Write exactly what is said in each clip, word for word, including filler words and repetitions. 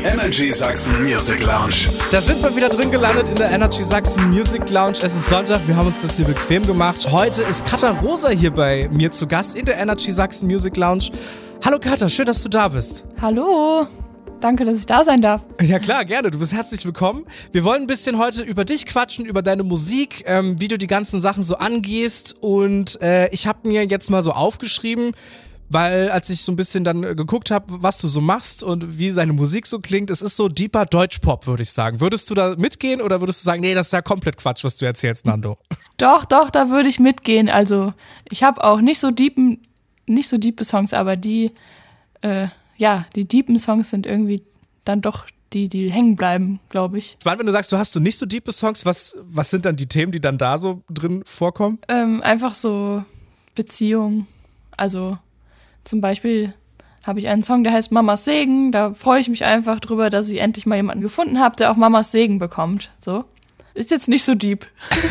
Energy Sachsen Music Lounge. Da sind wir wieder drin gelandet in der Energy Sachsen Music Lounge. Es ist Sonntag, wir haben uns das hier bequem gemacht. Heute ist Katha Rosa hier bei mir zu Gast in der Energy Sachsen Music Lounge. Hallo Katha, schön, dass du da bist. Hallo, danke, dass ich da sein darf. Ja klar, gerne, du bist herzlich willkommen. Wir wollen ein bisschen heute über dich quatschen, über deine Musik, ähm, wie du die ganzen Sachen so angehst. Und äh, ich habe mir jetzt mal so aufgeschrieben, weil als ich so ein bisschen dann geguckt habe, was du so machst und wie deine Musik so klingt, es ist so deeper Deutschpop, würde ich sagen. Würdest du da mitgehen oder würdest du sagen, nee, das ist ja komplett Quatsch, was du erzählst, Nando? Doch, doch, da würde ich mitgehen. Also ich habe auch nicht so deepen, nicht so diepe Songs, aber die, äh, ja, die deepen Songs sind irgendwie dann doch die, die hängen bleiben, glaube ich. Ich meine, wenn du sagst, du hast so nicht so diepe Songs, was, was sind dann die Themen, die dann da so drin vorkommen? Ähm, einfach so Beziehung, also zum Beispiel habe ich einen Song, der heißt Mamas Segen. Da freue ich mich einfach drüber, dass ich endlich mal jemanden gefunden habe, der auch Mamas Segen bekommt. So. Ist jetzt nicht so deep.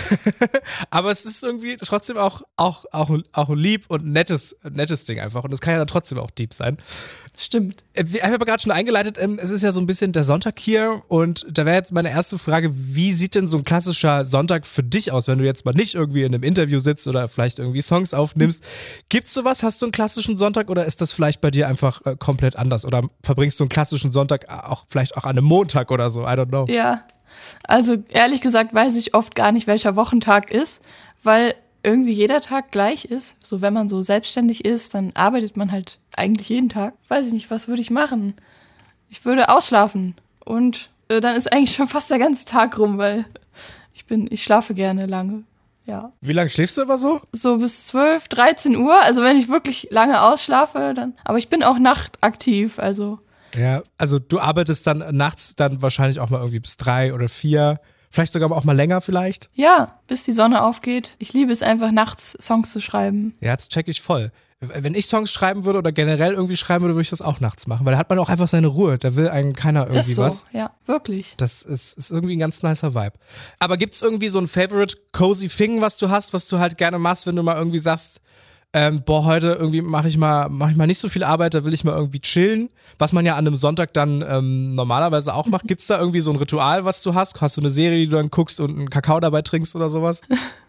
Aber es ist irgendwie trotzdem auch, auch, auch, auch ein lieb und nettes, nettes Ding einfach. Und es kann ja dann trotzdem auch deep sein. Stimmt. Wir haben aber gerade schon eingeleitet, es ist ja so ein bisschen der Sonntag hier. Und da wäre jetzt meine erste Frage, wie sieht denn so ein klassischer Sonntag für dich aus, wenn du jetzt mal nicht irgendwie in einem Interview sitzt oder vielleicht irgendwie Songs aufnimmst? Gibt's sowas? Hast du einen klassischen Sonntag oder ist das vielleicht bei dir einfach äh, komplett anders? Oder verbringst du einen klassischen Sonntag auch vielleicht auch an einem Montag oder so? I don't know. Ja. Also ehrlich gesagt weiß ich oft gar nicht, welcher Wochentag ist, weil irgendwie jeder Tag gleich ist. So wenn man so selbstständig ist, dann arbeitet man halt eigentlich jeden Tag. Weiß ich nicht, was würde ich machen? Ich würde ausschlafen und äh, dann ist eigentlich schon fast der ganze Tag rum, weil ich bin, ich schlafe gerne lange. Ja. Wie lange schläfst du aber so? So bis zwölf, dreizehn Uhr. Also wenn ich wirklich lange ausschlafe, dann. Aber ich bin auch nachtaktiv, also. Ja, also du arbeitest dann nachts dann wahrscheinlich auch mal irgendwie bis drei oder vier, vielleicht sogar auch mal länger vielleicht? Ja, bis die Sonne aufgeht. Ich liebe es einfach, nachts Songs zu schreiben. Ja, das check ich voll. Wenn ich Songs schreiben würde oder generell irgendwie schreiben würde, würde ich das auch nachts machen, weil da hat man auch einfach seine Ruhe, da will einem keiner irgendwie ist so, was. Ja, wirklich. Das ist, ist irgendwie ein ganz nicer Vibe. Aber gibt's irgendwie so ein Favorite cozy Thing, was du hast, was du halt gerne machst, wenn du mal irgendwie sagst, Ähm, boah, heute irgendwie mache ich mal mache ich mal nicht so viel Arbeit, da will ich mal irgendwie chillen, was man ja an einem Sonntag dann ähm, normalerweise auch macht. Gibt's da irgendwie so ein Ritual, was du hast? Hast du eine Serie, die du dann guckst und einen Kakao dabei trinkst oder sowas?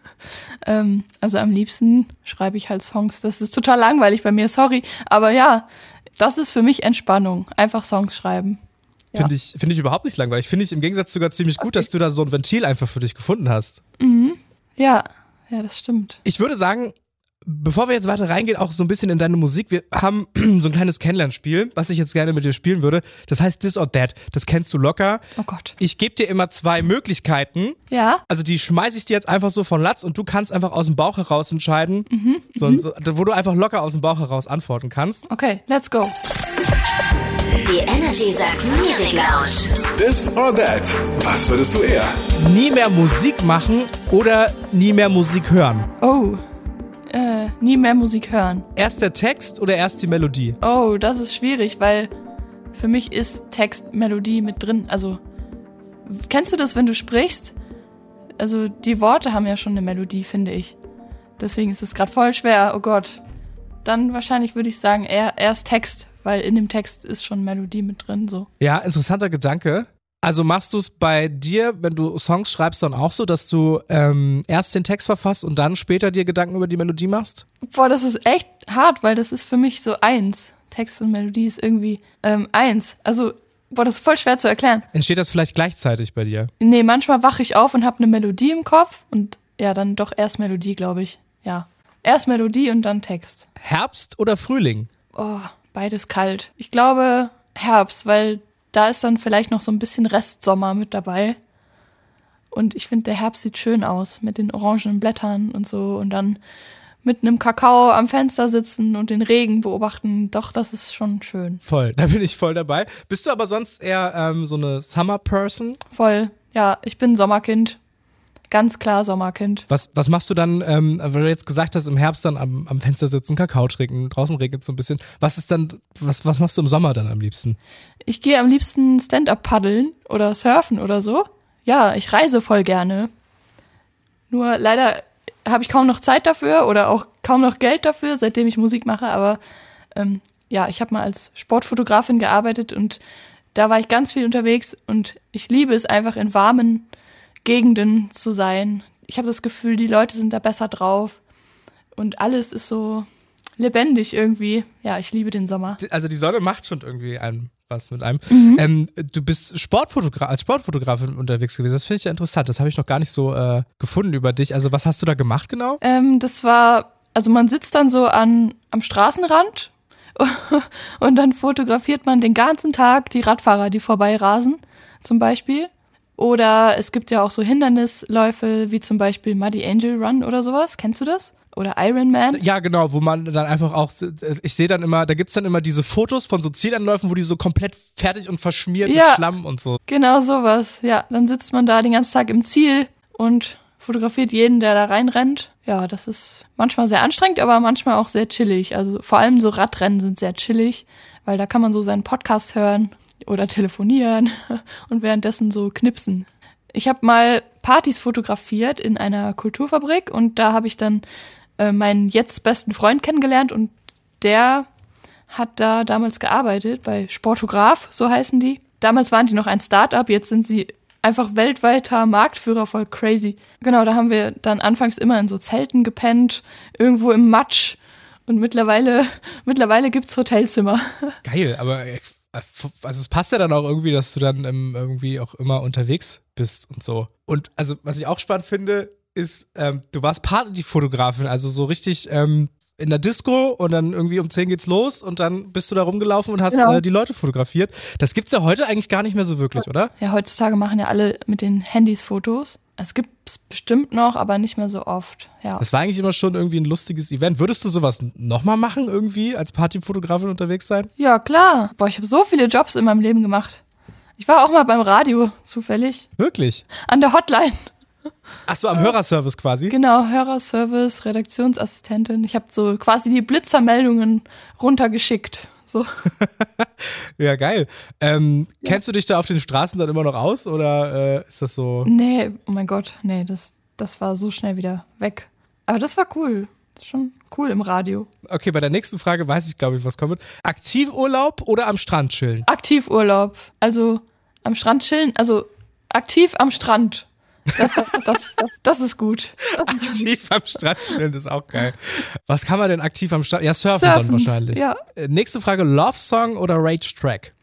ähm, also am liebsten schreibe ich halt Songs. Das ist total langweilig bei mir, sorry. Aber ja, das ist für mich Entspannung. Einfach Songs schreiben. Ja. Finde ich, finde ich überhaupt nicht langweilig. Finde ich im Gegensatz sogar ziemlich gut, okay, dass du da so ein Ventil einfach für dich gefunden hast. Mhm. Ja, ja, das stimmt. Ich würde sagen, bevor wir jetzt weiter reingehen, auch so ein bisschen in deine Musik, wir haben so ein kleines Kennenlernspiel, was ich jetzt gerne mit dir spielen würde. Das heißt This or That. Das kennst du locker. Oh Gott. Ich gebe dir immer zwei Möglichkeiten. Ja. Also die schmeiße ich dir jetzt einfach so von Latz und du kannst einfach aus dem Bauch heraus entscheiden, mhm, so, so, wo du einfach locker aus dem Bauch heraus antworten kannst. Okay, let's go. Die Energy Sachsen Music Lounge. This or That. Was würdest du eher? Nie mehr Musik machen oder nie mehr Musik hören? Oh. Äh, nie mehr Musik hören. Erst der Text oder erst die Melodie? Oh, das ist schwierig, weil für mich ist Text, Melodie mit drin. Also, kennst du das, wenn du sprichst? Also, die Worte haben ja schon eine Melodie, finde ich. Deswegen ist es gerade voll schwer, oh Gott. Dann wahrscheinlich würde ich sagen, eher, erst Text, weil in dem Text ist schon Melodie mit drin, so. Ja, interessanter Gedanke. Also machst du es bei dir, wenn du Songs schreibst, dann auch so, dass du ähm, erst den Text verfasst und dann später dir Gedanken über die Melodie machst? Boah, das ist echt hart, weil das ist für mich so eins. Text und Melodie ist irgendwie ähm, eins. Also, boah, das ist voll schwer zu erklären. Entsteht das vielleicht gleichzeitig bei dir? Nee, manchmal wache ich auf und habe eine Melodie im Kopf und ja, dann doch erst Melodie, glaube ich. Ja, erst Melodie und dann Text. Herbst oder Frühling? Oh, beides kalt. Ich glaube Herbst, weil da ist dann vielleicht noch so ein bisschen Restsommer mit dabei. Und ich finde, der Herbst sieht schön aus mit den orangenen Blättern und so. Und dann mit einem Kakao am Fenster sitzen und den Regen beobachten. Doch, das ist schon schön. Voll, da bin ich voll dabei. Bist du aber sonst eher ähm, so eine Summer-Person? Voll, ja, ich bin Sommerkind. Ganz klar Sommerkind. Was, was machst du dann, ähm, weil du jetzt gesagt hast, im Herbst dann am, am Fenster sitzen, Kakao trinken, draußen regnet es so ein bisschen. Was ist dann, was, was machst du im Sommer dann am liebsten? Ich gehe am liebsten Stand-up paddeln oder surfen oder so. Ja, ich reise voll gerne. Nur leider habe ich kaum noch Zeit dafür oder auch kaum noch Geld dafür, seitdem ich Musik mache. Aber ähm, ja, ich habe mal als Sportfotografin gearbeitet und da war ich ganz viel unterwegs und ich liebe es einfach, in warmen Gegenden zu sein. Ich habe das Gefühl, die Leute sind da besser drauf und alles ist so lebendig irgendwie. Ja, ich liebe den Sommer. Also die Sonne macht schon irgendwie einem was mit einem. Mhm. Ähm, du bist Sportfotogra- als Sportfotografin unterwegs gewesen. Das finde ich ja interessant. Das habe ich noch gar nicht so äh, gefunden über dich. Also was hast du da gemacht genau? Ähm, das war, also man sitzt dann so an, am Straßenrand und dann fotografiert man den ganzen Tag die Radfahrer, die vorbeirasen zum Beispiel. Oder es gibt ja auch so Hindernisläufe wie zum Beispiel Muddy Angel Run oder sowas. Kennst du das? Oder Ironman? Ja, genau, wo man dann einfach auch, ich sehe dann immer, da gibt's dann immer diese Fotos von so Zielanläufen, wo die so komplett fertig und verschmiert Ja. mit Schlamm und so. Genau sowas. Ja, dann sitzt man da den ganzen Tag im Ziel und fotografiert jeden, der da reinrennt. Ja, das ist manchmal sehr anstrengend, aber manchmal auch sehr chillig. Also vor allem so Radrennen sind sehr chillig, weil da kann man so seinen Podcast hören oder telefonieren und währenddessen so knipsen. Ich habe mal Partys fotografiert in einer Kulturfabrik und da habe ich dann äh, meinen jetzt besten Freund kennengelernt und der hat da damals gearbeitet bei Sportograf, so heißen die. Damals waren die noch ein Start-up, jetzt sind sie einfach weltweiter Marktführer, voll crazy. Genau, da haben wir dann anfangs immer in so Zelten gepennt, irgendwo im Matsch und mittlerweile, mittlerweile gibt's Hotelzimmer. Geil, aber äh, also es passt ja dann auch irgendwie, dass du dann ähm, irgendwie auch immer unterwegs bist und so. Und also was ich auch spannend finde, ist, ähm, du warst Partyfotografin, also so richtig ähm, in der Disco und dann irgendwie um zehn geht's los und dann bist du da rumgelaufen und hast Genau. äh, die Leute fotografiert. Das gibt's ja heute eigentlich gar nicht mehr so wirklich, oder? Ja, heutzutage machen ja alle mit den Handys Fotos. Es gibt's bestimmt noch, aber nicht mehr so oft. Ja. Das war eigentlich immer schon irgendwie ein lustiges Event. Würdest du sowas nochmal machen irgendwie, als Partyfotografin unterwegs sein? Ja, klar. Boah, ich habe so viele Jobs in meinem Leben gemacht. Ich war auch mal beim Radio, zufällig. Wirklich? An der Hotline. Ach so, am Hörerservice quasi? Genau, Hörerservice, Redaktionsassistentin. Ich habe so quasi die Blitzermeldungen runtergeschickt. So. Ja, geil. Ähm, ja. Kennst du dich da auf den Straßen dann immer noch aus oder äh, ist das so? Nee, oh mein Gott, nee, das, das war so schnell wieder weg. Aber das war cool. Das ist schon cool im Radio. Okay, bei der nächsten Frage weiß ich, glaube ich, was kommen wird. Aktivurlaub oder am Strand chillen? Aktivurlaub. Also am Strand chillen, also aktiv am Strand. Das, das, das, das ist gut. Aktiv am Strand chillen ist auch geil. Was kann man denn aktiv am Strand? Ja, surfen, Surfen, dann wahrscheinlich. ja. Äh, Nächste Frage, Love Song oder Rage Track?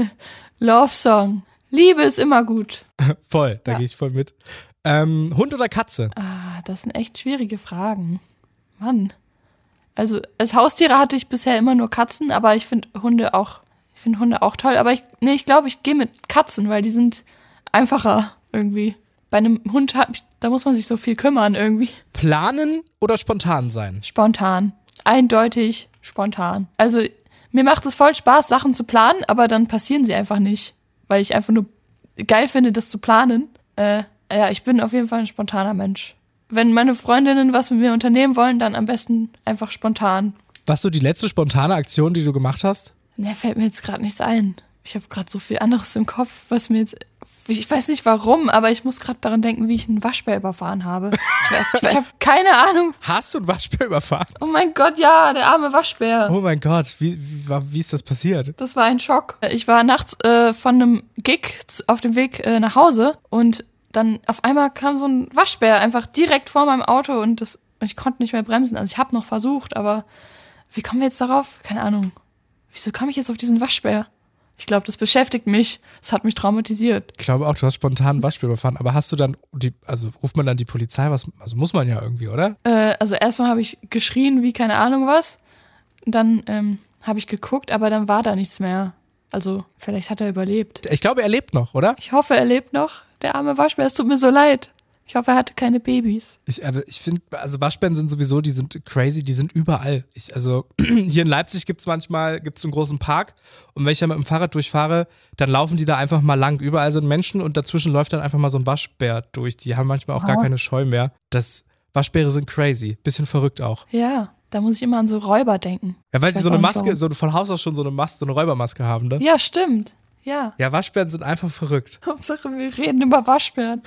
Love Song. Liebe ist immer gut. Voll, da Ja. gehe ich voll mit. Ähm, Hund oder Katze? Ah, das sind echt schwierige Fragen. Mann. Also als Haustiere hatte ich bisher immer nur Katzen, aber ich finde Hunde auch, ich finde Hunde auch toll. Aber ich, nee, ich glaube, ich gehe mit Katzen, weil die sind einfacher irgendwie. Bei einem Hund, hab ich, da muss man sich so viel kümmern irgendwie. Planen oder spontan sein? Spontan. Eindeutig spontan. Also mir macht es voll Spaß, Sachen zu planen, aber dann passieren sie einfach nicht. Weil ich einfach nur geil finde, das zu planen. Äh, ja, ich bin auf jeden Fall ein spontaner Mensch. Wenn meine Freundinnen was mit mir unternehmen wollen, dann am besten einfach spontan. Was so die letzte spontane Aktion, die du gemacht hast? Ne, fällt mir jetzt gerade nichts ein. Ich habe gerade so viel anderes im Kopf, was mir jetzt... Ich weiß nicht warum, aber ich muss gerade daran denken, wie ich einen Waschbär überfahren habe. Ich, ich habe keine Ahnung. Hast du einen Waschbär überfahren? Oh mein Gott, ja, der arme Waschbär. Oh mein Gott, wie, wie, war- wie ist das passiert? Das war ein Schock. Ich war nachts äh, von einem Gig z- auf dem Weg äh, nach Hause und dann auf einmal kam so ein Waschbär einfach direkt vor meinem Auto und das, ich konnte nicht mehr bremsen. Also ich habe noch versucht, aber wie kommen wir jetzt darauf? Keine Ahnung. Wieso kam ich jetzt auf diesen Waschbär? Ich glaube, das beschäftigt mich. Das hat mich traumatisiert. Ich glaube auch, du hast spontan einen Waschbär überfahren, aber hast du dann, die, also ruft man dann die Polizei? Was, also muss man ja irgendwie, oder? Äh, also erstmal habe ich geschrien wie keine Ahnung was. Und dann ähm, habe ich geguckt, aber dann war da nichts mehr. Also vielleicht hat er überlebt. Ich glaube, er lebt noch, oder? Ich hoffe, er lebt noch. Der arme Waschbär, es tut mir so leid. Ich hoffe, er hatte keine Babys. Ich, aber ich finde, also Waschbären sind sowieso, die sind crazy, die sind überall. Ich, also hier in Leipzig gibt's manchmal, gibt's so einen großen Park und wenn ich da mit dem Fahrrad durchfahre, dann laufen die da einfach mal lang. Überall sind Menschen und dazwischen läuft dann einfach mal so ein Waschbär durch. Die haben manchmal auch Aha. gar keine Scheu mehr. Das, Waschbäre sind crazy, bisschen verrückt auch. Ja, da muss ich immer an so Räuber denken. Ja, weil sie Weiß so eine auch nicht Maske, warum. so von Haus aus schon so eine Maske, so eine Räubermaske haben, ne? Ja, stimmt. Ja. Ja, Waschbären sind einfach verrückt. Hauptsache, wir reden über Waschbären.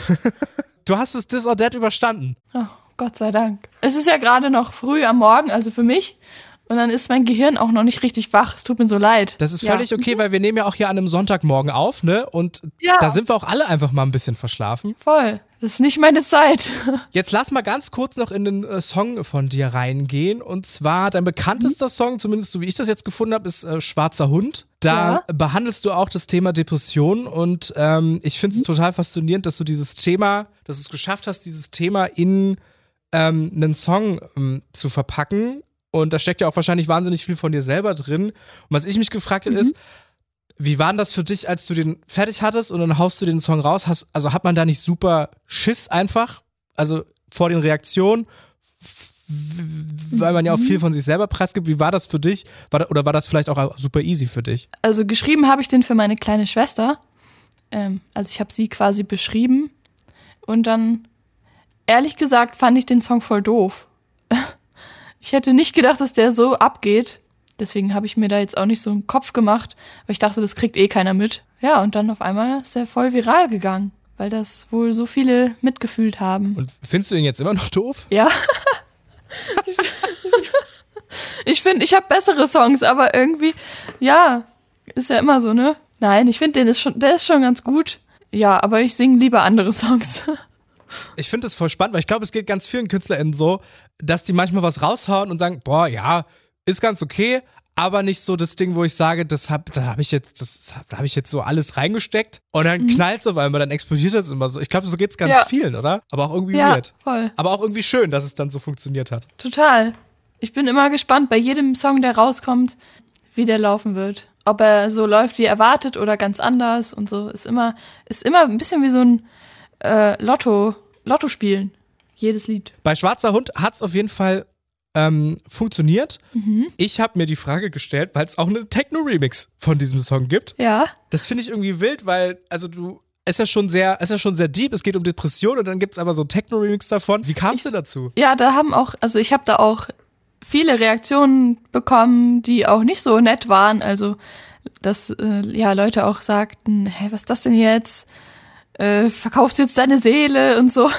Du hast es This or That überstanden. Oh, Gott sei Dank. Es ist ja gerade noch früh am Morgen, also für mich. Und dann ist mein Gehirn auch noch nicht richtig wach. Es tut mir so leid. Das ist völlig ja. okay, weil wir nehmen ja auch hier an einem Sonntagmorgen auf, ne? Und ja. da sind wir auch alle einfach mal ein bisschen verschlafen. Voll. Das ist nicht meine Zeit. Jetzt lass mal ganz kurz noch in den äh, Song von dir reingehen. Und zwar dein bekanntester mhm. Song, zumindest so wie ich das jetzt gefunden habe, ist äh, Schwarzer Hund. Da ja. behandelst du auch das Thema Depression. Und ähm, ich finde es mhm. total faszinierend, dass du dieses Thema, dass du es geschafft hast, dieses Thema in ähm, einen Song ähm, zu verpacken. Und da steckt ja auch wahrscheinlich wahnsinnig viel von dir selber drin. Und was ich mich gefragt habe, mhm. ist, wie war denn das für dich, als du den fertig hattest und dann haust du den Song raus? Hast, also hat man da nicht super Schiss einfach? Also vor den Reaktionen, weil man ja auch viel von sich selber preisgibt. Wie war das für dich? War da, oder war das vielleicht auch super easy für dich? Also geschrieben habe ich den für meine kleine Schwester. Ähm, also ich habe sie quasi beschrieben. Und dann, ehrlich gesagt, fand ich den Song voll doof. Ich hätte nicht gedacht, dass der so abgeht. Deswegen habe ich mir da jetzt auch nicht so einen Kopf gemacht, weil ich dachte, das kriegt eh keiner mit. Ja, und dann auf einmal ist der voll viral gegangen, weil das wohl so viele mitgefühlt haben. Und findest du ihn jetzt immer noch doof? Ja. Ich finde, ich habe bessere Songs, aber irgendwie, ja, ist ja immer so, ne? Nein, ich finde, den ist schon, der ist schon ganz gut. Ja, aber ich singe lieber andere Songs. Ich finde das voll spannend, weil ich glaube, es geht ganz vielen KünstlerInnen so, dass die manchmal was raushauen und sagen, boah, ja, ist ganz okay, aber nicht so das Ding, wo ich sage, das hab, da habe ich jetzt, das hab, da habe ich jetzt so alles reingesteckt und dann mhm. knallt's auf einmal, dann explodiert das immer so. Ich glaube, so geht's ganz ja. vielen, oder? Aber auch irgendwie ja, weird. Voll. Aber auch irgendwie schön, dass es dann so funktioniert hat. Total. Ich bin immer gespannt bei jedem Song, der rauskommt, wie der laufen wird. Ob er so läuft wie erwartet oder ganz anders und so. Ist immer, ist immer ein bisschen wie so ein äh, Lotto, Lotto spielen. Jedes Lied. Bei Schwarzer Hund hat's auf jeden Fall ähm, funktioniert. Mhm. Ich habe mir die Frage gestellt, weil es auch einen Techno-Remix von diesem Song gibt. Ja. Das finde ich irgendwie wild, weil, also du, es ist ja schon sehr, es ist ja schon sehr deep, es geht um Depression und dann gibt's aber so einen Techno-Remix davon. Wie kamst du dazu? Ja, da haben auch, also ich habe da auch viele Reaktionen bekommen, die auch nicht so nett waren. Also, dass äh, ja Leute auch sagten, hä, was ist das denn jetzt? Äh, verkaufst du jetzt deine Seele und so?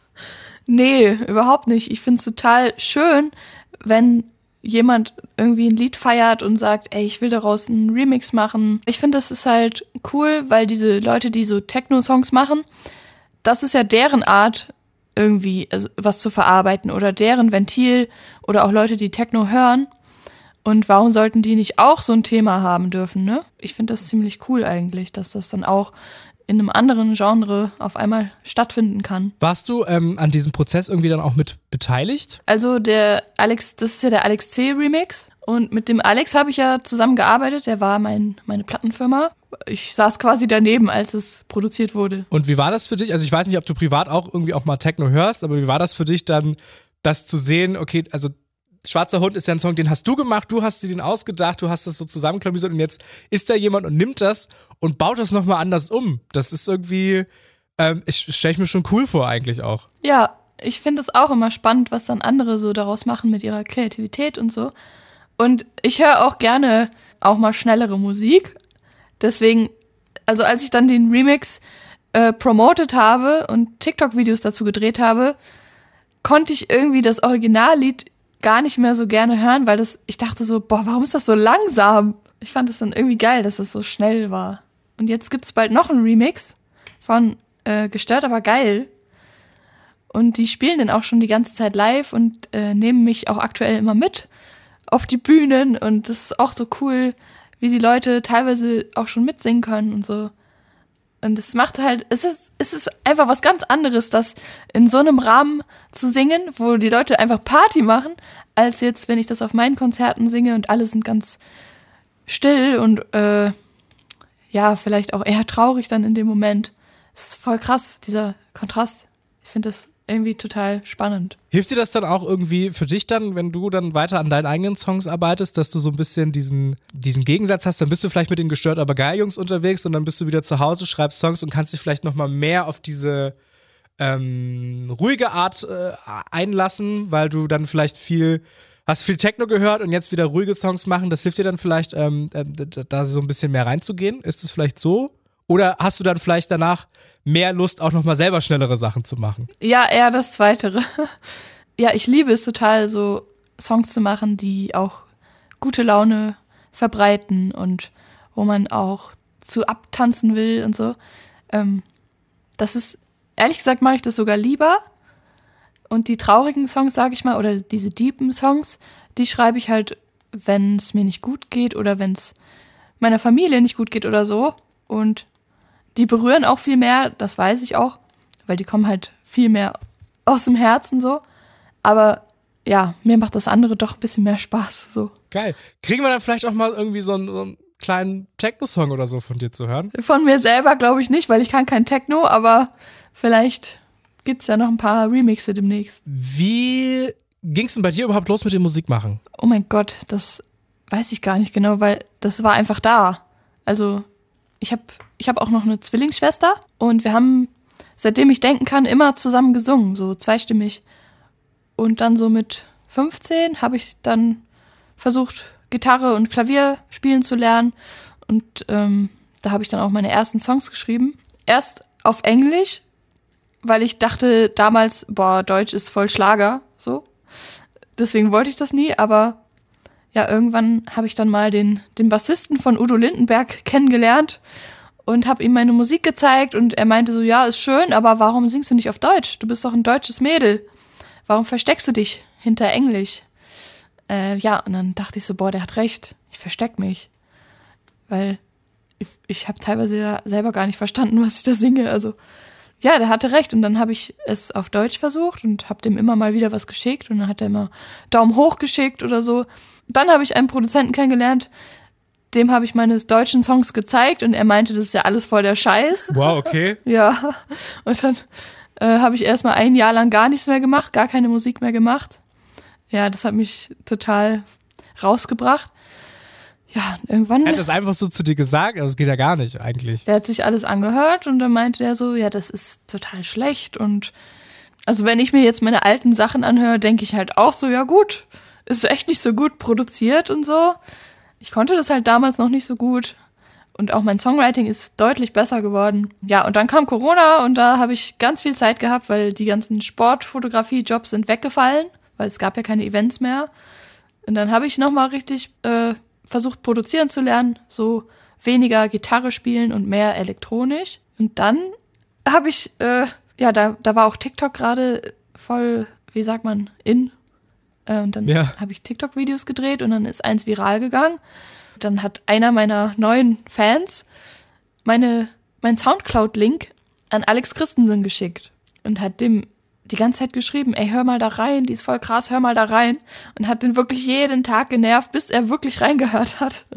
Nee, überhaupt nicht. Ich find's total schön, wenn jemand irgendwie ein Lied feiert und sagt, ey, ich will daraus einen Remix machen. Ich finde, das ist halt cool, weil diese Leute, die so Techno-Songs machen, das ist ja deren Art, irgendwie also was zu verarbeiten oder deren Ventil oder auch Leute, die Techno hören. Und warum sollten die nicht auch so ein Thema haben dürfen, ne? Ich finde das ziemlich cool eigentlich, dass das dann auch in einem anderen Genre auf einmal stattfinden kann. Warst du ähm, an diesem Prozess irgendwie dann auch mit beteiligt? Also der Alex, das ist ja der Alex C. Remix und mit dem Alex habe ich ja zusammengearbeitet, der war mein, meine Plattenfirma. Ich saß quasi daneben, als es produziert wurde. Und wie war das für dich? Also ich weiß nicht, ob du privat auch irgendwie auch mal Techno hörst, aber wie war das für dich dann, das zu sehen, okay, also Schwarzer Hund ist ja ein Song, den hast du gemacht, du hast dir den ausgedacht, du hast das so zusammenklamüsert und jetzt ist da jemand und nimmt das und baut das nochmal anders um. Das ist irgendwie, ähm, ich stelle ich mir schon cool vor eigentlich auch. Ja, ich finde es auch immer spannend, was dann andere so daraus machen mit ihrer Kreativität und so. Und ich höre auch gerne auch mal schnellere Musik. Deswegen, also als ich dann den Remix äh, promotet habe und TikTok-Videos dazu gedreht habe, konnte ich irgendwie das Originallied gar nicht mehr so gerne hören, weil das, ich dachte so, boah, warum ist das so langsam? Ich fand es dann irgendwie geil, dass es so schnell war. Und jetzt gibt's bald noch einen Remix von äh, Gestört, aber geil. Und die spielen den auch schon die ganze Zeit live und äh, nehmen mich auch aktuell immer mit auf die Bühnen. Und das ist auch so cool, wie die Leute teilweise auch schon mitsingen können und so. Und es macht halt, es ist, es ist einfach was ganz anderes, das in so einem Rahmen zu singen, wo die Leute einfach Party machen, als jetzt, wenn ich das auf meinen Konzerten singe und alle sind ganz still und äh, ja, vielleicht auch eher traurig dann in dem Moment. Es ist voll krass, dieser Kontrast. Ich finde das irgendwie total spannend. Hilft dir das dann auch irgendwie für dich dann, wenn du dann weiter an deinen eigenen Songs arbeitest, dass du so ein bisschen diesen, diesen Gegensatz hast, dann bist du vielleicht mit den Gestört aber geil Jungs unterwegs und dann bist du wieder zu Hause, schreibst Songs und kannst dich vielleicht nochmal mehr auf diese ähm, ruhige Art äh, einlassen, weil du dann vielleicht viel, hast viel Techno gehört und jetzt wieder ruhige Songs machen, das hilft dir dann vielleicht, ähm, da so ein bisschen mehr reinzugehen? Ist es vielleicht so? Oder hast du dann vielleicht danach mehr Lust, auch nochmal selber schnellere Sachen zu machen? Ja, eher das Zweitere. Ja, ich liebe es total, so Songs zu machen, die auch gute Laune verbreiten und wo man auch zu abtanzen will und so. Ähm, das ist, ehrlich gesagt, mache ich das sogar lieber. Und die traurigen Songs, sage ich mal, oder diese deepen Songs, die schreibe ich halt, wenn es mir nicht gut geht oder wenn es meiner Familie nicht gut geht oder so. Und die berühren auch viel mehr, das weiß ich auch, weil die kommen halt viel mehr aus dem Herzen so. Aber ja, mir macht das andere doch ein bisschen mehr Spaß. So. Geil. Kriegen wir dann vielleicht auch mal irgendwie so einen, so einen kleinen Techno-Song oder so von dir zu hören? Von mir selber glaube ich nicht, weil ich kann kein Techno, aber vielleicht gibt's ja noch ein paar Remixe demnächst. Wie ging's denn bei dir überhaupt los mit dem Musikmachen? Oh mein Gott, das weiß ich gar nicht genau, weil das war einfach da. Also ich habe ich hab auch noch eine Zwillingsschwester und wir haben, seitdem ich denken kann, immer zusammen gesungen, so zweistimmig. Und dann so mit fünfzehn habe ich dann versucht, Gitarre und Klavier spielen zu lernen. Und ähm, da habe ich dann auch meine ersten Songs geschrieben. Erst auf Englisch, weil ich dachte damals, boah, Deutsch ist voll Schlager, so. Deswegen wollte ich das nie, aber ja, irgendwann habe ich dann mal den, den Bassisten von Udo Lindenberg kennengelernt und habe ihm meine Musik gezeigt und er meinte so, ja, ist schön, aber warum singst du nicht auf Deutsch? Du bist doch ein deutsches Mädel. Warum versteckst du dich hinter Englisch? Äh, ja, und dann dachte ich so, boah, der hat recht. Ich versteck mich. Weil ich, ich habe teilweise ja selber gar nicht verstanden, was ich da singe. Also ja, der hatte recht. Und dann habe ich es auf Deutsch versucht und habe dem immer mal wieder was geschickt. Und dann hat er immer Daumen hoch geschickt oder so. Dann habe ich einen Produzenten kennengelernt, dem habe ich meine deutschen Songs gezeigt. Und er meinte, das ist ja alles voll der Scheiß. Wow, okay. Ja, und dann äh, habe ich erstmal ein Jahr lang gar nichts mehr gemacht, gar keine Musik mehr gemacht. Ja, das hat mich total rausgebracht. Ja, irgendwann. Er hat das einfach so zu dir gesagt, aber es geht ja gar nicht eigentlich. Der hat sich alles angehört und dann meinte er so, ja, das ist total schlecht. Und also wenn ich mir jetzt meine alten Sachen anhöre, denke ich halt auch so, ja gut, ist echt nicht so gut produziert und so. Ich konnte das halt damals noch nicht so gut. Und auch mein Songwriting ist deutlich besser geworden. Ja, und dann kam Corona und da habe ich ganz viel Zeit gehabt, weil die ganzen Sportfotografie-Jobs sind weggefallen, weil es gab ja keine Events mehr. Und dann habe ich nochmal richtig äh, versucht, produzieren zu lernen, so weniger Gitarre spielen und mehr elektronisch. Und dann habe ich, äh, ja, da, da war auch TikTok gerade voll, wie sagt man, in. Äh, und dann ja. habe ich TikTok-Videos gedreht und dann ist eins viral gegangen. Dann hat einer meiner neuen Fans meine, mein Soundcloud-Link an Alex Christensen geschickt und hat dem die ganze Zeit geschrieben, ey, hör mal da rein, die ist voll krass, hör mal da rein. Und hat den wirklich jeden Tag genervt, bis er wirklich reingehört hat.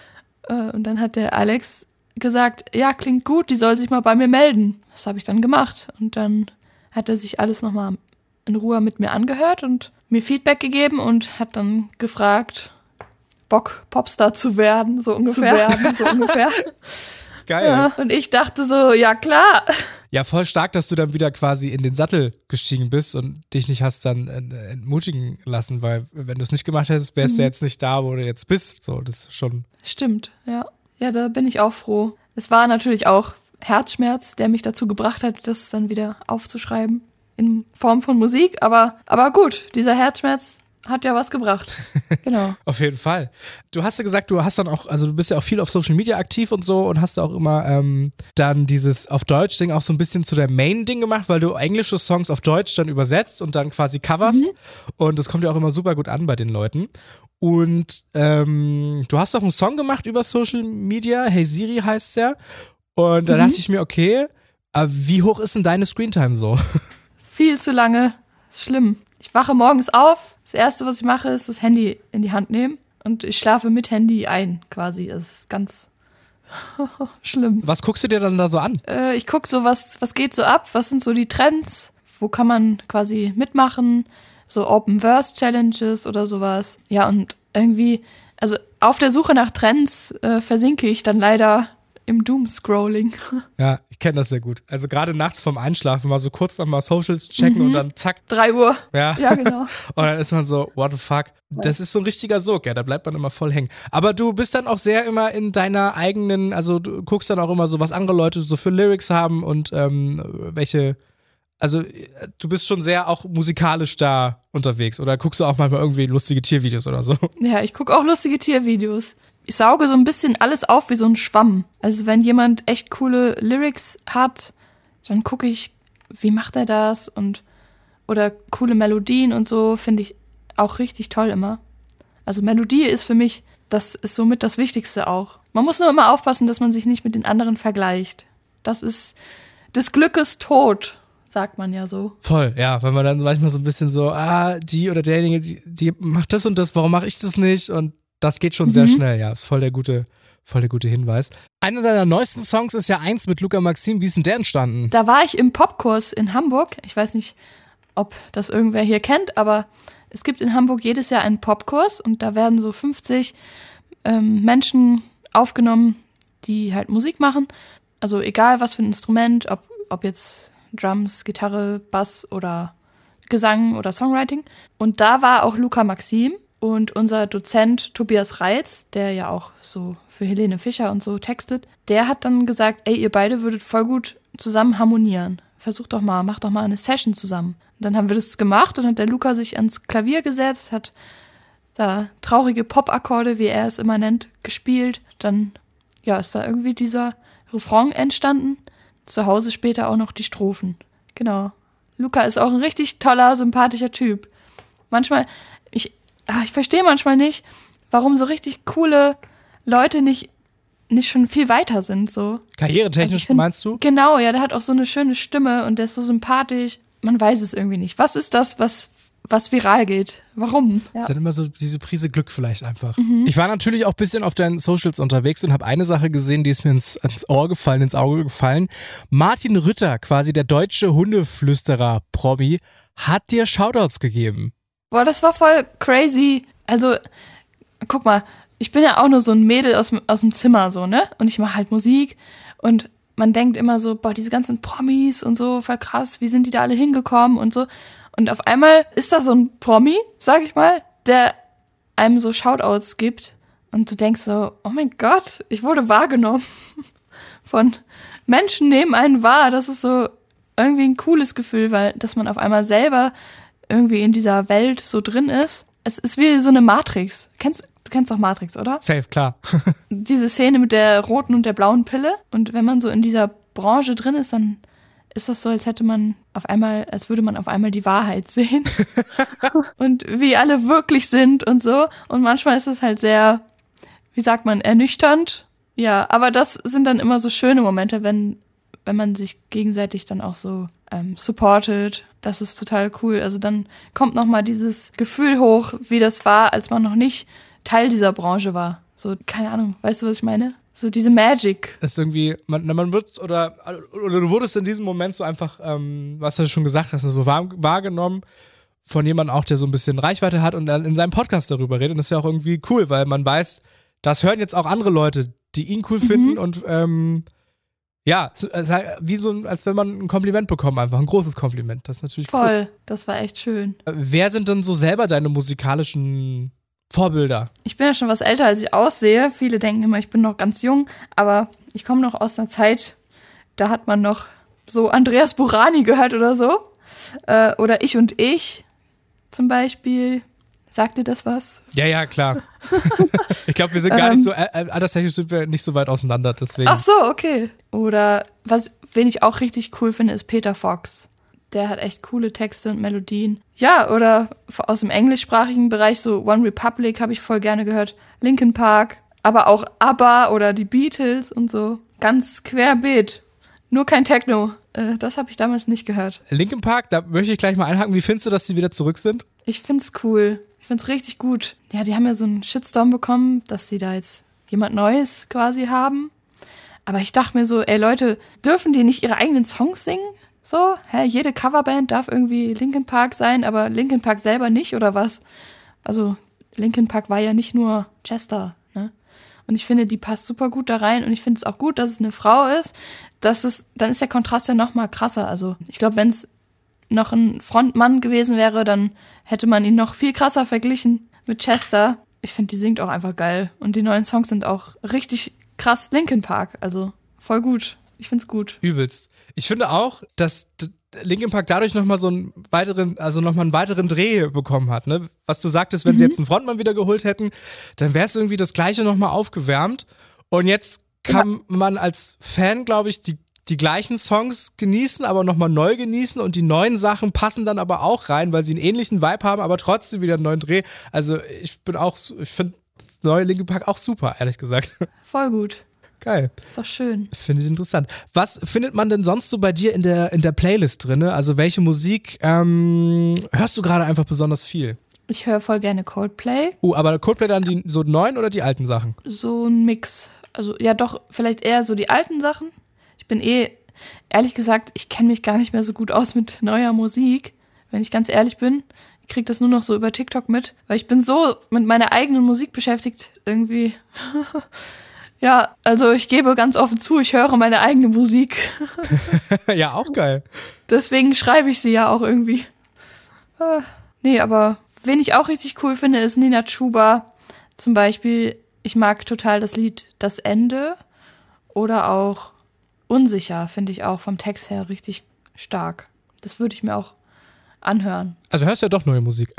Und dann hat der Alex gesagt, ja, klingt gut, die soll sich mal bei mir melden. Das habe ich dann gemacht. Und dann hat er sich alles nochmal in Ruhe mit mir angehört und mir Feedback gegeben und hat dann gefragt, Bock, Popstar zu werden, so ungefähr. Zu werden, so ungefähr. Geil. Ja, und ich dachte so, ja klar. Ja, voll stark, dass du dann wieder quasi in den Sattel gestiegen bist und dich nicht hast dann äh, entmutigen lassen, weil wenn du es nicht gemacht hättest, wärst mhm. du jetzt nicht da, wo du jetzt bist. So, das ist schon. Stimmt, ja. Ja, da bin ich auch froh. Es war natürlich auch Herzschmerz, der mich dazu gebracht hat, das dann wieder aufzuschreiben in Form von Musik, aber, aber gut, dieser Herzschmerz hat ja was gebracht. Genau. Auf jeden Fall. Du hast ja gesagt, du hast dann auch, also du bist ja auch viel auf Social Media aktiv und so und hast auch immer ähm, dann dieses auf Deutsch Ding auch so ein bisschen zu der Main-Ding gemacht, weil du englische Songs auf Deutsch dann übersetzt und dann quasi coverst. Mhm. Und das kommt ja auch immer super gut an bei den Leuten. Und ähm, du hast auch einen Song gemacht über Social Media, Hey Siri heißt es ja. Und da mhm. dachte ich mir, okay, aber wie hoch ist denn deine Screentime so? Viel zu lange. Ist schlimm. Ich wache morgens auf. Das Erste, was ich mache, ist das Handy in die Hand nehmen und ich schlafe mit Handy ein, quasi. Es ist ganz schlimm. Was guckst du dir dann da so an? Äh, ich gucke so, was, was geht so ab, was sind so die Trends, wo kann man quasi mitmachen, so Open-Verse-Challenges oder sowas. Ja, und irgendwie, also auf der Suche nach Trends äh, versinke ich dann leider im Doom-Scrolling. Ja, ich kenne das sehr gut. Also gerade nachts vorm Einschlafen mal so kurz nochmal Socials checken mhm. und dann zack. Drei Uhr. Ja. Ja, genau. Und dann ist man so, what the fuck. Das ist so ein richtiger Sog, ja, da bleibt man immer voll hängen. Aber du bist dann auch sehr immer in deiner eigenen, also du guckst dann auch immer so, was andere Leute so für Lyrics haben und ähm, welche also du bist schon sehr auch musikalisch da unterwegs oder guckst du auch manchmal irgendwie lustige Tiervideos oder so? Ja, ich gucke auch lustige Tiervideos. Ich sauge so ein bisschen alles auf wie so ein Schwamm. Also wenn jemand echt coole Lyrics hat, dann gucke ich, wie macht er das und oder coole Melodien und so, finde ich auch richtig toll immer. Also Melodie ist für mich, das ist somit das Wichtigste auch. Man muss nur immer aufpassen, dass man sich nicht mit den anderen vergleicht. Das ist des Glückes Tod, sagt man ja so. Voll, ja, weil man dann manchmal so ein bisschen so, ah, die oder derjenige, die, die macht das und das, warum mache ich das nicht? Und das geht schon mhm. sehr schnell, ja, ist voll der gute, voll der gute Hinweis. Einer deiner neuesten Songs ist ja eins mit Luca Maxim. Wie ist denn der entstanden? Da war ich im Popkurs in Hamburg. Ich weiß nicht, ob das irgendwer hier kennt, aber es gibt in Hamburg jedes Jahr einen Popkurs und da werden so fünfzig ähm, Menschen aufgenommen, die halt Musik machen. Also egal was für ein Instrument, ob, ob jetzt Drums, Gitarre, Bass oder Gesang oder Songwriting. Und da war auch Luca Maxim und unser Dozent Tobias Reitz, der ja auch so für Helene Fischer und so textet, der hat dann gesagt, ey, ihr beide würdet voll gut zusammen harmonieren. Versucht doch mal, macht doch mal eine Session zusammen. Und dann haben wir das gemacht und hat der Luca sich ans Klavier gesetzt, hat da traurige Pop-Akkorde, wie er es immer nennt, gespielt. Dann ja, ist da irgendwie dieser Refrain entstanden. Zu Hause später auch noch die Strophen. Genau. Luca ist auch ein richtig toller, sympathischer Typ. Manchmal, ich, ach, ich verstehe manchmal nicht, warum so richtig coole Leute nicht, nicht schon viel weiter sind. So. Karrieretechnisch also find, meinst du? Genau, ja, der hat auch so eine schöne Stimme und der ist so sympathisch. Man weiß es irgendwie nicht. Was ist das, was, was viral geht? Warum? Ja. Das ist dann immer so diese Prise Glück vielleicht einfach. Mhm. Ich war natürlich auch ein bisschen auf deinen Socials unterwegs und habe eine Sache gesehen, die ist mir ins, ins Ohr gefallen, ins Auge gefallen. Martin Rütter, quasi der deutsche Hundeflüsterer-Promi, hat dir Shoutouts gegeben. Boah, das war voll crazy. Also, guck mal, ich bin ja auch nur so ein Mädel aus, aus dem Zimmer, so, ne? Und ich mache halt Musik und man denkt immer so, boah, diese ganzen Promis und so, voll krass, wie sind die da alle hingekommen und so. Und auf einmal ist da so ein Promi, sag ich mal, der einem so Shoutouts gibt und du denkst so, oh mein Gott, ich wurde wahrgenommen von Menschen nehmen einen wahr. Das ist so irgendwie ein cooles Gefühl, weil dass man auf einmal selber irgendwie in dieser Welt so drin ist. Es ist wie so eine Matrix. Kennst du kennst doch Matrix, oder? Safe, klar. Diese Szene mit der roten und der blauen Pille. Und wenn man so in dieser Branche drin ist, dann ist das so, als hätte man auf einmal, als würde man auf einmal die Wahrheit sehen. Und wie alle wirklich sind und so. Und manchmal ist es halt sehr, wie sagt man, ernüchternd. Ja, aber das sind dann immer so schöne Momente, wenn, wenn man sich gegenseitig dann auch so ähm, supportet. Das ist total cool. Also dann kommt nochmal dieses Gefühl hoch, wie das war, als man noch nicht Teil dieser Branche war. So, keine Ahnung, weißt du, was ich meine? So diese Magic. Das ist irgendwie, man, man wird, oder, oder du wurdest in diesem Moment so einfach, ähm, was du schon gesagt hast, so wahr, wahrgenommen von jemandem auch, der so ein bisschen Reichweite hat und dann in seinem Podcast darüber redet. Und das ist ja auch irgendwie cool, weil man weiß, das hören jetzt auch andere Leute, die ihn cool finden mhm. und ähm, ja, es ist halt wie so, als wenn man ein Kompliment bekommt, einfach ein großes Kompliment. Das ist natürlich voll, cool. Das war echt schön. Wer sind denn so selber deine musikalischen Vorbilder? Ich bin ja schon was älter, als ich aussehe. Viele denken immer, ich bin noch ganz jung, aber ich komme noch aus einer Zeit, da hat man noch so Andreas Burani gehört oder so. Äh, oder Ich und Ich zum Beispiel. Sagt dir das was? Ja, ja, klar. Ich glaube, wir sind gar nicht so, äh, alterstechnisch sind wir nicht so weit auseinander, deswegen. Ach so, okay. Oder was, wen ich auch richtig cool finde, ist Peter Fox. Der hat echt coole Texte und Melodien. Ja, oder aus dem englischsprachigen Bereich, so One Republic habe ich voll gerne gehört. Linkin Park, aber auch ABBA oder die Beatles und so. Ganz querbeet. Nur kein Techno. Äh, das habe ich damals nicht gehört. Linkin Park, da möchte ich gleich mal einhaken. Wie findest du, dass sie wieder zurück sind? Ich find's cool. Ich find's richtig gut. Ja, die haben ja so einen Shitstorm bekommen, dass sie da jetzt jemand Neues quasi haben. Aber ich dachte mir so, ey Leute, dürfen die nicht ihre eigenen Songs singen? So, hä, jede Coverband darf irgendwie Linkin Park sein, aber Linkin Park selber nicht, oder was? Also, Linkin Park war ja nicht nur Chester, ne? Und ich finde, die passt super gut da rein und ich finde es auch gut, dass es eine Frau ist. Dass es, dann ist der Kontrast ja noch mal krasser. Also, ich glaube, wenn es noch ein Frontmann gewesen wäre, dann hätte man ihn noch viel krasser verglichen mit Chester. Ich finde, die singt auch einfach geil. Und die neuen Songs sind auch richtig krass Linkin Park. Also voll gut. Ich find's gut. Übelst. Ich finde auch, dass Linkin Park dadurch nochmal so einen weiteren, also nochmal einen weiteren Dreh bekommen hat, ne? Was du sagtest, wenn mhm. sie jetzt einen Frontmann wieder geholt hätten, dann wäre es irgendwie das Gleiche nochmal aufgewärmt. Und jetzt kann ja. man als Fan, glaube ich, die, die gleichen Songs genießen, aber nochmal neu genießen und die neuen Sachen passen dann aber auch rein, weil sie einen ähnlichen Vibe haben, aber trotzdem wieder einen neuen Dreh. Also ich bin auch, ich finde das neue Linkin Park auch super, ehrlich gesagt. Voll gut. Geil. Ist doch schön. Finde ich interessant. Was findet man denn sonst so bei dir in der, in der Playlist drin? Also welche Musik ähm, hörst du gerade einfach besonders viel? Ich höre voll gerne Coldplay. Oh, uh, aber Coldplay dann die so neuen oder die alten Sachen? So ein Mix. Also ja doch, vielleicht eher so die alten Sachen. Ich bin eh, ehrlich gesagt, ich kenne mich gar nicht mehr so gut aus mit neuer Musik, wenn ich ganz ehrlich bin. Ich krieg das nur noch so über TikTok mit, weil ich bin so mit meiner eigenen Musik beschäftigt irgendwie. Ja, also ich gebe ganz offen zu, ich höre meine eigene Musik. Ja, auch geil. Deswegen schreibe ich sie ja auch irgendwie. Ah, nee, aber wen ich auch richtig cool finde, ist Nina Chuba. Zum Beispiel, ich mag total das Lied Das Ende. Oder auch Unsicher, finde ich auch vom Text her richtig stark. Das würde ich mir auch anhören. Also hörst du ja doch neue Musik.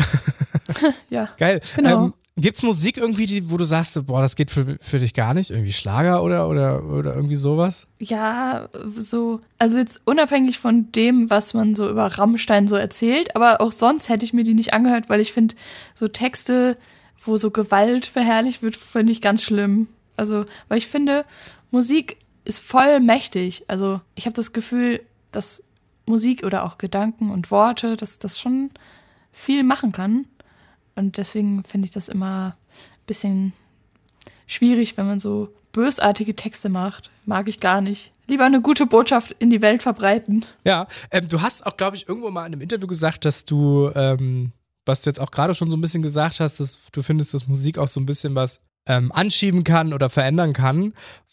Ja, geil. Genau. Ähm, gibt's Musik irgendwie, die, wo du sagst, boah, das geht für, für dich gar nicht? Irgendwie Schlager oder, oder, oder irgendwie sowas? Ja, so, also jetzt unabhängig von dem, was man so über Rammstein so erzählt, aber auch sonst hätte ich mir die nicht angehört, weil ich finde, so Texte, wo so Gewalt verherrlicht wird, finde ich ganz schlimm. Also, weil ich finde, Musik ist voll mächtig. Also, ich habe das Gefühl, dass Musik oder auch Gedanken und Worte, dass das schon viel machen kann. Und deswegen finde ich das immer ein bisschen schwierig, wenn man so bösartige Texte macht. Mag ich gar nicht. Lieber eine gute Botschaft in die Welt verbreiten. Ja, ähm, du hast auch, glaube ich, irgendwo mal in einem Interview gesagt, dass du, ähm, was du jetzt auch gerade schon so ein bisschen gesagt hast, dass du findest, dass Musik auch so ein bisschen was ähm, anschieben kann oder verändern kann.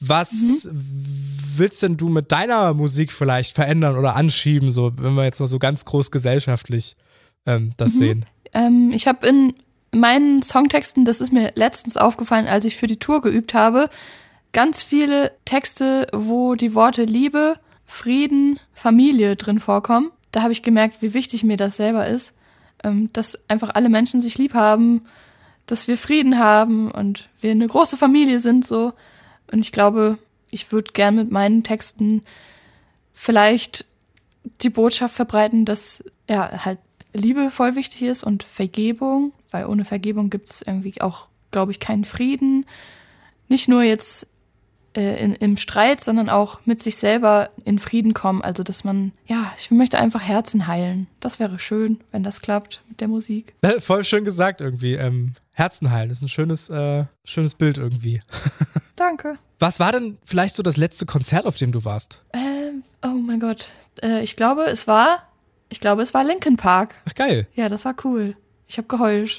Was mhm. willst denn du mit deiner Musik vielleicht verändern oder anschieben, so, wenn wir jetzt mal so ganz groß gesellschaftlich ähm, das mhm. sehen? Ähm, ich habe in meinen Songtexten, das ist mir letztens aufgefallen, als ich für die Tour geübt habe, ganz viele Texte, wo die Worte Liebe, Frieden, Familie drin vorkommen. Da habe ich gemerkt, wie wichtig mir das selber ist, ähm, dass einfach alle Menschen sich lieb haben, dass wir Frieden haben und wir eine große Familie sind, so. Und ich glaube, ich würde gern mit meinen Texten vielleicht die Botschaft verbreiten, dass ja halt Liebe voll wichtig ist und Vergebung, weil ohne Vergebung gibt es irgendwie auch, glaube ich, keinen Frieden. Nicht nur jetzt äh, in, im Streit, sondern auch mit sich selber in Frieden kommen. Also, dass man, ja, ich möchte einfach Herzen heilen. Das wäre schön, wenn das klappt mit der Musik. Voll schön gesagt irgendwie. Ähm, Herzen heilen ist ein schönes, äh, schönes Bild irgendwie. Danke. Was war denn vielleicht so das letzte Konzert, auf dem du warst? Ähm, oh mein Gott. Äh, ich glaube, es war Ich glaube, es war Linkin Park. Ach, geil. Ja, das war cool. Ich habe geheult.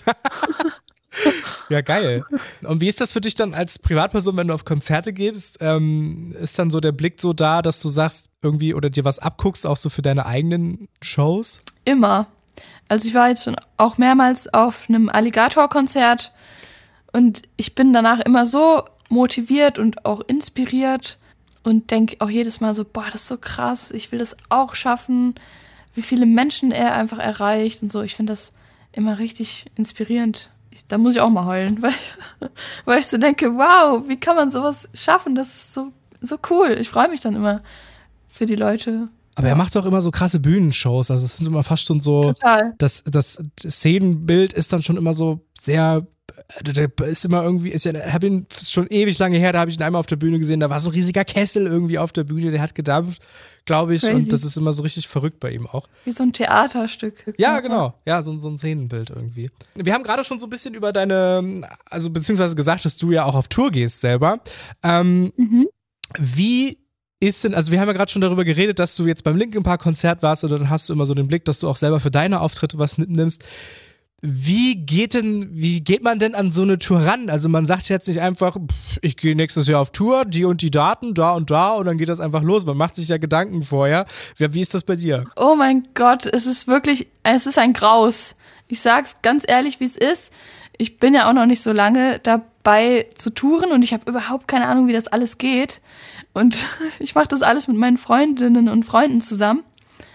Ja, geil. Und wie ist das für dich dann als Privatperson, wenn du auf Konzerte gehst? Ähm, ist dann so der Blick so da, dass du sagst irgendwie oder dir was abguckst, auch so für deine eigenen Shows? Immer. Also ich war jetzt schon auch mehrmals auf einem Alligator-Konzert und ich bin danach immer so motiviert und auch inspiriert und denke auch jedes Mal so, boah, das ist so krass, ich will das auch schaffen, wie viele Menschen er einfach erreicht und so. Ich finde das immer richtig inspirierend. Ich, da muss ich auch mal heulen, weil, weil ich so denke, wow, wie kann man sowas schaffen? Das ist so, so cool. Ich freue mich dann immer für die Leute. Aber er macht doch immer so krasse Bühnenshows. Also es sind immer fast schon so, Total. Das, das Szenenbild ist dann schon immer so sehr, der ist immer irgendwie, ist ja, hab ihn schon ewig lange her, da habe ich ihn einmal auf der Bühne gesehen, da war so ein riesiger Kessel irgendwie auf der Bühne, der hat gedampft, glaube ich. Crazy. Und das ist immer so richtig verrückt bei ihm auch. Wie so ein Theaterstück. Ja, genau. Ja, so, so ein Szenenbild irgendwie. Wir haben gerade schon so ein bisschen über deine, also beziehungsweise gesagt, dass du ja auch auf Tour gehst selber. Ähm, mhm. Wie ist denn, also wir haben ja gerade schon darüber geredet, dass du jetzt beim Linkin Park Konzert warst und dann hast du immer so den Blick, dass du auch selber für deine Auftritte was nimmst. Wie geht denn, wie geht man denn an so eine Tour ran? Also man sagt jetzt nicht einfach, pff, ich gehe nächstes Jahr auf Tour, die und die Daten, da und da und dann geht das einfach los. Man macht sich ja Gedanken vorher. Wie, wie ist das bei dir? Oh mein Gott, es ist wirklich, es ist ein Graus. Ich sag's ganz ehrlich, wie es ist. Ich bin ja auch noch nicht so lange dabei zu touren und ich habe überhaupt keine Ahnung, wie das alles geht. Und ich mache das alles mit meinen Freundinnen und Freunden zusammen.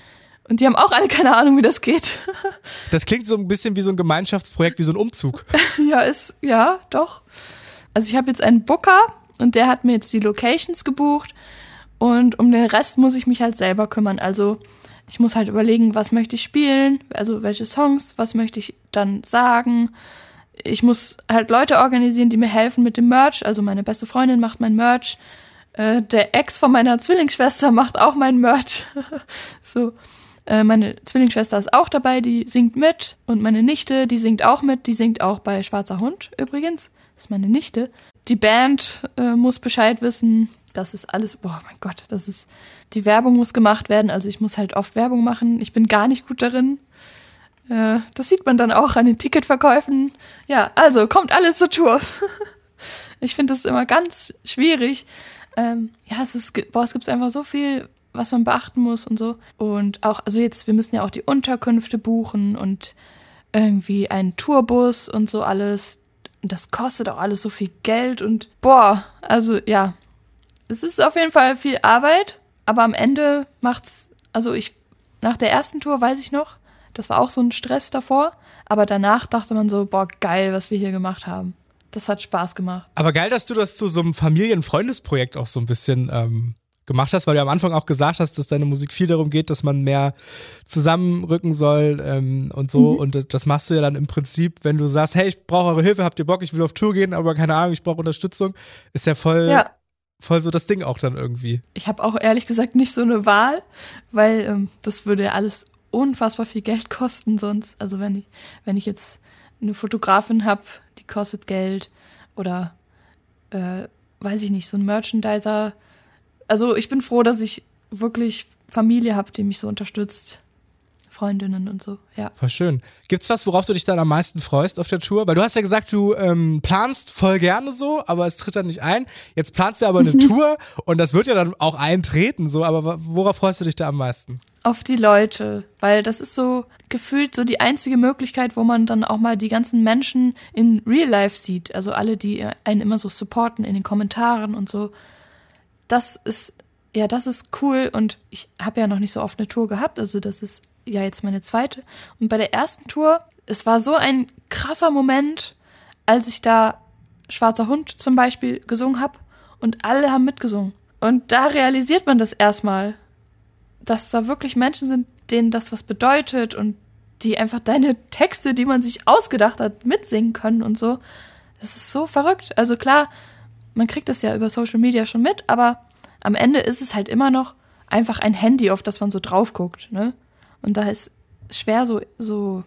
Und die haben auch alle keine Ahnung, wie das geht. Das klingt so ein bisschen wie so ein Gemeinschaftsprojekt, wie so ein Umzug. Ja, ist, ja, doch. Also ich habe jetzt einen Booker und der hat mir jetzt die Locations gebucht und um den Rest muss ich mich halt selber kümmern. Also ich muss halt überlegen, was möchte ich spielen, also welche Songs, was möchte ich dann sagen. Ich muss halt Leute organisieren, die mir helfen mit dem Merch. Also meine beste Freundin macht mein Merch. Äh, der Ex von meiner Zwillingsschwester macht auch mein Merch. So, äh, meine Zwillingsschwester ist auch dabei, die singt mit. Und meine Nichte, die singt auch mit. Die singt auch bei Schwarzer Hund übrigens. Das ist meine Nichte. Die Band äh, muss Bescheid wissen. Das ist alles, boah, mein Gott, das ist, die Werbung muss gemacht werden. Also ich muss halt oft Werbung machen. Ich bin gar nicht gut darin. Äh, das sieht man dann auch an den Ticketverkäufen. Ja, also kommt alle zur Tour. Ich finde das immer ganz schwierig. Ähm, ja, es ist, boah, es gibt einfach so viel, was man beachten muss und so. Und auch, also jetzt, wir müssen ja auch die Unterkünfte buchen und irgendwie einen Tourbus und so alles. Und das kostet auch alles so viel Geld und boah, also ja, es ist auf jeden Fall viel Arbeit, aber am Ende macht's, also ich, nach der ersten Tour weiß ich noch, das war auch so ein Stress davor, aber danach dachte man so, boah, geil, was wir hier gemacht haben. Das hat Spaß gemacht. Aber geil, dass du das zu so einem Familien-Freundesprojekt auch so ein bisschen ähm, gemacht hast, weil du am Anfang auch gesagt hast, dass deine Musik viel darum geht, dass man mehr zusammenrücken soll ähm, und so. Mhm. Und das machst du ja dann im Prinzip, wenn du sagst, hey, ich brauche eure Hilfe, habt ihr Bock, ich will auf Tour gehen, aber keine Ahnung, ich brauche Unterstützung. Ist ja voll, ja. voll so das Ding auch dann irgendwie. Ich habe auch ehrlich gesagt nicht so eine Wahl, weil ähm, das würde ja alles unfassbar viel Geld kosten sonst. Also wenn ich, wenn ich jetzt eine Fotografin habe, die kostet Geld oder äh, weiß ich nicht, so ein Merchandiser. Also ich bin froh, dass ich wirklich Familie habe, die mich so unterstützt. Freundinnen und so, ja. Voll schön. Gibt's was, worauf du dich dann am meisten freust auf der Tour? Weil du hast ja gesagt, du ähm, planst voll gerne so, aber es tritt dann nicht ein. Jetzt planst du aber eine mhm. Tour und das wird ja dann auch eintreten, so. Aber worauf freust du dich da am meisten? Auf die Leute, weil das ist so gefühlt so die einzige Möglichkeit, wo man dann auch mal die ganzen Menschen in Real Life sieht. Also alle, die einen immer so supporten in den Kommentaren und so. Das ist, ja, das ist cool und ich habe ja noch nicht so oft eine Tour gehabt, also das ist ja jetzt meine zweite. Und bei der ersten Tour, es war so ein krasser Moment, als ich da Schwarzer Hund zum Beispiel gesungen habe und alle haben mitgesungen. Und da realisiert man das erstmal, dass da wirklich Menschen sind, denen das was bedeutet und die einfach deine Texte, die man sich ausgedacht hat, mitsingen können und so. Das ist so verrückt. Also klar, man kriegt das ja über Social Media schon mit, aber am Ende ist es halt immer noch einfach ein Handy, auf das man so drauf guckt, ne? Und da ist es schwer, so, so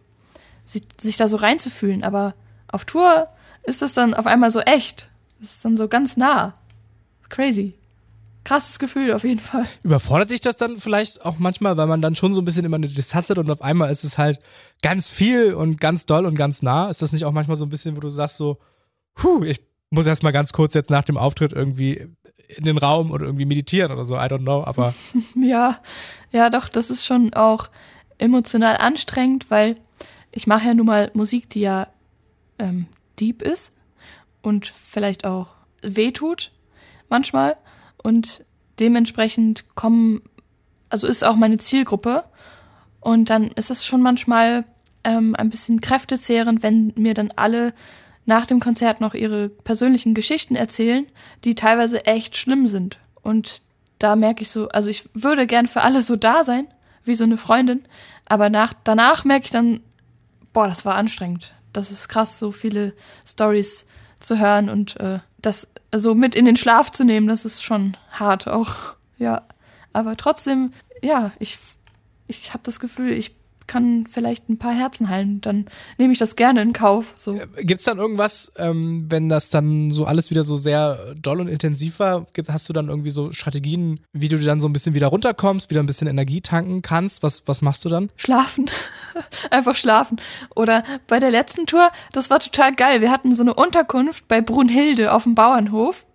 sich da so reinzufühlen. Aber auf Tour ist das dann auf einmal so echt. Das ist dann so ganz nah. Crazy. Krasses Gefühl auf jeden Fall. Überfordert dich das dann vielleicht auch manchmal, weil man dann schon so ein bisschen immer eine Distanz hat und auf einmal ist es halt ganz viel und ganz doll und ganz nah? Ist das nicht auch manchmal so ein bisschen, wo du sagst so, puh, ich muss erst mal ganz kurz jetzt nach dem Auftritt irgendwie in den Raum oder irgendwie meditieren oder so, I don't know, aber ja, ja doch, das ist schon auch emotional anstrengend, weil ich mache ja nun mal Musik, die ja ähm, deep ist und vielleicht auch wehtut manchmal und dementsprechend kommen, also ist auch meine Zielgruppe und dann ist es schon manchmal ähm, ein bisschen kräftezehrend, wenn mir dann alle nach dem Konzert noch ihre persönlichen Geschichten erzählen, die teilweise echt schlimm sind. Und da merke ich so, also ich würde gern für alle so da sein, wie so eine Freundin, aber nach, danach merke ich dann, boah, das war anstrengend. Das ist krass, so viele Storys zu hören und äh, das so mit in den Schlaf zu nehmen, das ist schon hart auch, ja. Aber trotzdem, ja, ich, ich habe das Gefühl, ich kann vielleicht ein paar Herzen heilen, dann nehme ich das gerne in Kauf. So. Gibt's dann irgendwas, ähm, wenn das dann so alles wieder so sehr doll und intensiv war, gibt, hast du dann irgendwie so Strategien, wie du dann so ein bisschen wieder runterkommst, wieder ein bisschen Energie tanken kannst? Was, was machst du dann? Schlafen. Einfach schlafen. Oder bei der letzten Tour, das war total geil. Wir hatten so eine Unterkunft bei Brunhilde auf dem Bauernhof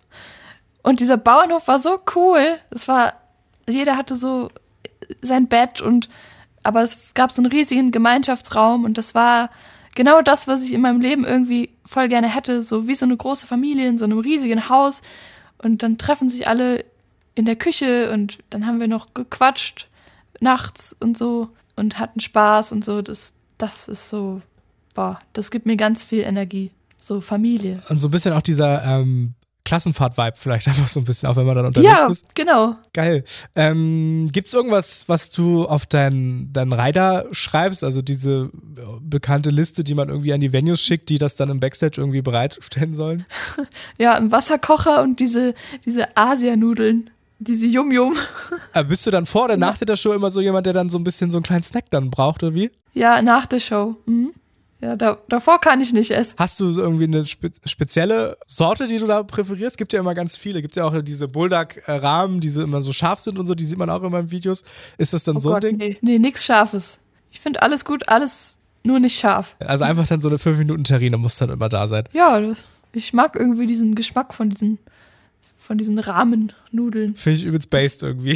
und dieser Bauernhof war so cool. Es war, jeder hatte so sein Bett und aber es gab so einen riesigen Gemeinschaftsraum und das war genau das, was ich in meinem Leben irgendwie voll gerne hätte, so wie so eine große Familie in so einem riesigen Haus und dann treffen sich alle in der Küche und dann haben wir noch gequatscht nachts und so. und hatten Spaß und so. Das, das ist so, boah, das gibt mir ganz viel Energie. So Familie. Und so ein bisschen auch dieser ähm, Klassenfahrt-Vibe vielleicht einfach so ein bisschen, auch wenn man dann unterwegs ja, bist. Ja, genau. Geil. Ähm, gibt's irgendwas, was du auf deinen dein Rider schreibst? Also diese bekannte Liste, die man irgendwie an die Venues schickt, die das dann im Backstage irgendwie bereitstellen sollen? Ja, ein Wasserkocher und diese, diese Asianudeln, diese Yum-Yum. Aber bist du dann vor oder nach der Show immer so jemand, der dann so ein bisschen so einen kleinen Snack dann braucht, oder wie? Ja, nach der Show. Mhm. Ja, da, davor kann ich nicht essen. Hast du irgendwie eine spe- spezielle Sorte, die du da präferierst? Gibt ja immer ganz viele. Gibt ja auch diese Bulldog-Rahmen, die so immer so scharf sind und so, die sieht man auch immer in Videos. Ist das dann Oh so ein Gott, Ding? Nee, nee nix Scharfes. Ich finde alles gut, alles nur nicht scharf. Also einfach dann so eine fünf Minuten Terrine muss dann immer da sein. Ja, das, ich mag irgendwie diesen Geschmack von diesen, von diesen Rahmennudeln. Finde ich übelst based irgendwie.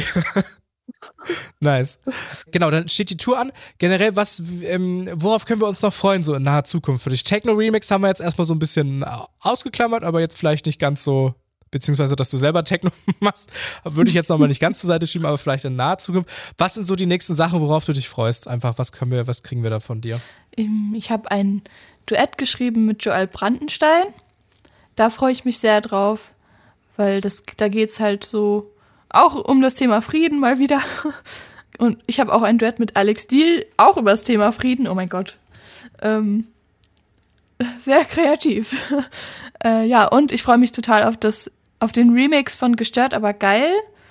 Nice. Genau, dann steht die Tour an. Generell, was, ähm, worauf können wir uns noch freuen, so in naher Zukunft für dich? Techno-Remix haben wir jetzt erstmal so ein bisschen ausgeklammert, aber jetzt vielleicht nicht ganz so, beziehungsweise, dass du selber Techno machst, würde ich jetzt nochmal nicht ganz zur Seite schieben, aber vielleicht in naher Zukunft. Was sind so die nächsten Sachen, worauf du dich freust? Einfach, was können wir, was kriegen wir da von dir? Ich habe ein Duett geschrieben mit Joel Brandenstein. Da freue ich mich sehr drauf, weil das, da geht's halt so auch um das Thema Frieden mal wieder. Und ich habe auch ein Duett mit Alex Diel, auch über das Thema Frieden. Oh mein Gott. Ähm, sehr kreativ. äh, ja, und ich freue mich total auf das, auf den Remix von Gestört, aber geil.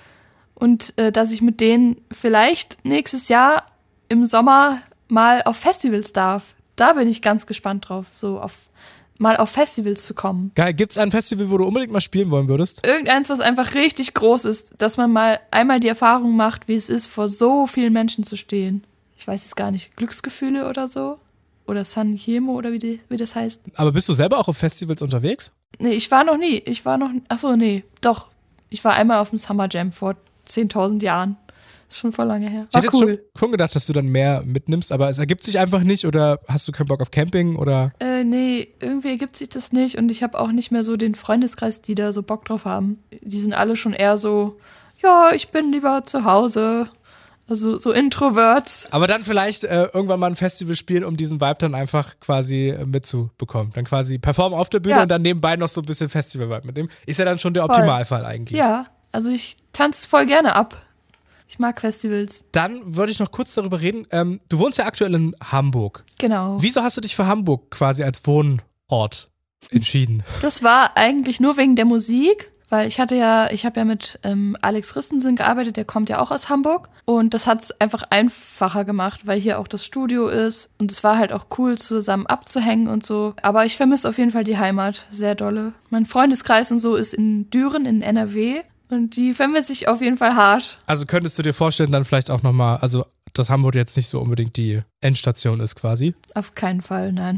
Und äh, dass ich mit denen vielleicht nächstes Jahr im Sommer mal auf Festivals darf. Da bin ich ganz gespannt drauf, so auf mal auf Festivals zu kommen. Geil, gibt's ein Festival, wo du unbedingt mal spielen wollen würdest? Irgendeins, was einfach richtig groß ist, dass man mal einmal die Erfahrung macht, wie es ist, vor so vielen Menschen zu stehen. Ich weiß jetzt gar nicht, Glücksgefühle oder so? Oder San Remo oder wie, die, wie das heißt. Aber bist du selber auch auf Festivals unterwegs? Nee, ich war noch nie. Ich war noch, ach so, nee, doch. Ich war einmal auf dem Summer Jam vor zehntausend Jahren. Ist schon voll lange her. Ich War hätte cool. jetzt schon, schon gedacht, dass du dann mehr mitnimmst, aber es ergibt sich einfach nicht oder hast du keinen Bock auf Camping oder? Äh, nee, irgendwie ergibt sich das nicht und ich habe auch nicht mehr so den Freundeskreis, die da so Bock drauf haben. Die sind alle schon eher so, ja, ich bin lieber zu Hause. Also so Introverts. Aber dann vielleicht äh, irgendwann mal ein Festival spielen, um diesen Vibe dann einfach quasi äh, mitzubekommen. Dann quasi performen auf der Bühne Ja. und dann nebenbei noch so ein bisschen Festival-Vibe mitnehmen. Ist ja dann schon der Optimalfall eigentlich. Ja, also ich tanze voll gerne ab. Ich mag Festivals. Dann würde ich noch kurz darüber reden. Ähm, du wohnst ja aktuell in Hamburg. Genau. Wieso hast du dich für Hamburg quasi als Wohnort entschieden? Das war eigentlich nur wegen der Musik, weil ich hatte ja, ich habe ja mit ähm, Alex Ristensen gearbeitet, der kommt ja auch aus Hamburg. Und das hat es einfach einfacher gemacht, weil hier auch das Studio ist. Und es war halt auch cool, zusammen abzuhängen und so. Aber ich vermisse auf jeden Fall die Heimat sehr dolle. Mein Freundeskreis und so ist in Düren in N R W. Und die vermisse ich auf jeden Fall hart. Also könntest du dir vorstellen, dann vielleicht auch nochmal, also dass Hamburg jetzt nicht so unbedingt die Endstation ist quasi? Auf keinen Fall, nein.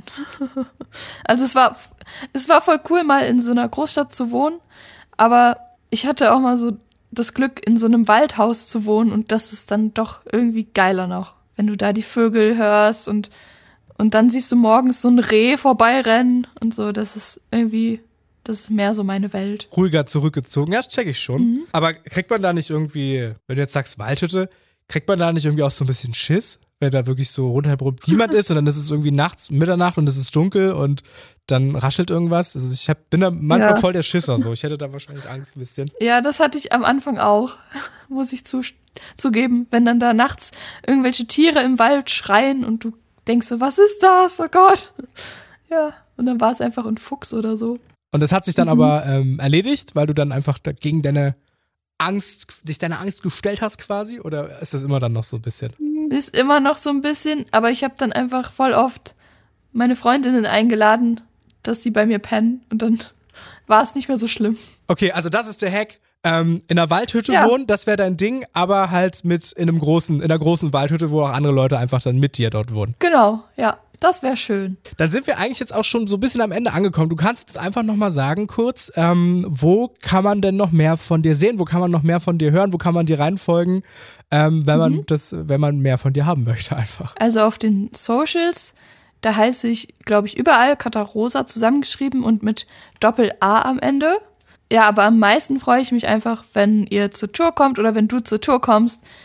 Also es war, es war voll cool, mal in so einer Großstadt zu wohnen. Aber ich hatte auch mal so das Glück, in so einem Waldhaus zu wohnen. Und das ist dann doch irgendwie geiler noch. Wenn du da die Vögel hörst und, und dann siehst du morgens so ein Reh vorbeirennen und so. Das ist irgendwie... Das ist mehr so meine Welt. Ruhiger zurückgezogen, ja, das check ich schon. Mhm. Aber kriegt man da nicht irgendwie, wenn du jetzt sagst Waldhütte, kriegt man da nicht irgendwie auch so ein bisschen Schiss, wenn da wirklich so rundherum niemand ist und dann ist es irgendwie nachts, Mitternacht und es ist dunkel und dann raschelt irgendwas. Also ich hab, bin da manchmal Ja. voll der Schisser so. Ich hätte da wahrscheinlich Angst ein bisschen. Ja, das hatte ich am Anfang auch, muss ich zu, zugeben. Wenn dann da nachts irgendwelche Tiere im Wald schreien und du denkst so, was ist das? Oh Gott. Ja, und dann war es einfach ein Fuchs oder so. Und das hat sich dann Mhm. aber ähm, erledigt, weil du dann einfach gegen deine Angst, dich deiner Angst gestellt hast quasi? Oder ist das immer dann noch so ein bisschen? Ist immer noch so ein bisschen, aber ich habe dann einfach voll oft meine Freundinnen eingeladen, dass sie bei mir pennen und dann war es nicht mehr so schlimm. Okay, also das ist der Hack. Ähm, in einer Waldhütte Ja. wohnen, das wäre dein Ding, aber halt mit in einem großen, in einer großen Waldhütte, wo auch andere Leute einfach dann mit dir dort wohnen. Genau, ja, das wäre schön. Dann sind wir eigentlich jetzt auch schon so ein bisschen am Ende angekommen. Du kannst jetzt einfach nochmal sagen kurz, ähm, wo kann man denn noch mehr von dir sehen? Wo kann man noch mehr von dir hören? Wo kann man dir reinfolgen, ähm, wenn man das, wenn man mehr von dir haben möchte einfach? Also auf den Socials, da heiße ich, glaube ich, überall Katarosa zusammengeschrieben und mit Doppel-A am Ende. Ja, aber am meisten freue ich mich einfach, wenn ihr zur Tour kommt oder wenn du zur Tour kommst,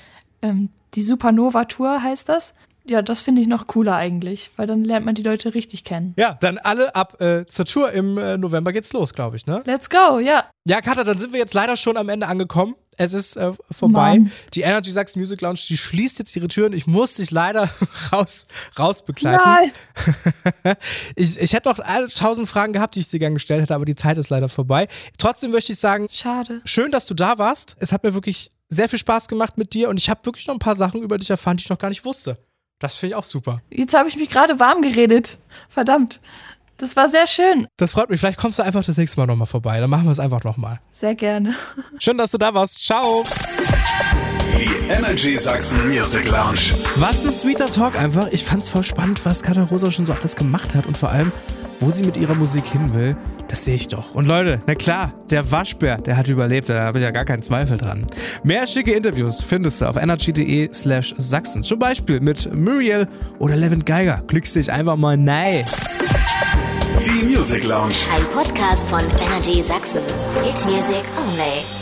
Ähm, die Supernova-Tour heißt das. Ja, das finde ich noch cooler eigentlich, weil dann lernt man die Leute richtig kennen. Ja, dann alle ab äh, zur Tour im äh, November geht's los, glaube ich, ne? Let's go, ja. Ja, Katha, dann sind wir jetzt leider schon am Ende angekommen. Es ist äh, vorbei. Mann. Die Energy Sachsen Music Lounge, die schließt jetzt ihre Türen. Ich muss dich leider raus, raus begleiten. Nein. ich, ich hätte noch tausend Fragen gehabt, die ich dir gerne gestellt hätte, aber die Zeit ist leider vorbei. Trotzdem möchte ich sagen, schade. Schön, dass du da warst. Es hat mir wirklich sehr viel Spaß gemacht mit dir und ich habe wirklich noch ein paar Sachen über dich erfahren, die ich noch gar nicht wusste. Das finde ich auch super. Jetzt habe ich mich gerade warm geredet. Verdammt. Das war sehr schön. Das freut mich. Vielleicht kommst du einfach das nächste Mal nochmal vorbei. Dann machen wir es einfach nochmal. Sehr gerne. Schön, dass du da warst. Ciao. Die Energy Sachsen Music Lounge. Was ein sweeter Talk einfach. Ich fand's voll spannend, was Katha Rosa schon so alles gemacht hat und vor allem, wo sie mit ihrer Musik hin will. Das sehe ich doch. Und Leute, na klar, der Waschbär, der hat überlebt, da habe ich ja gar keinen Zweifel dran. Mehr schicke Interviews findest du auf energy.de slash Sachsen. Zum Beispiel mit Muriel oder Levin Geiger. Klickst dich einfach mal nein. Die Music Lounge. Ein Podcast von Energy Sachsen. Hit Music only.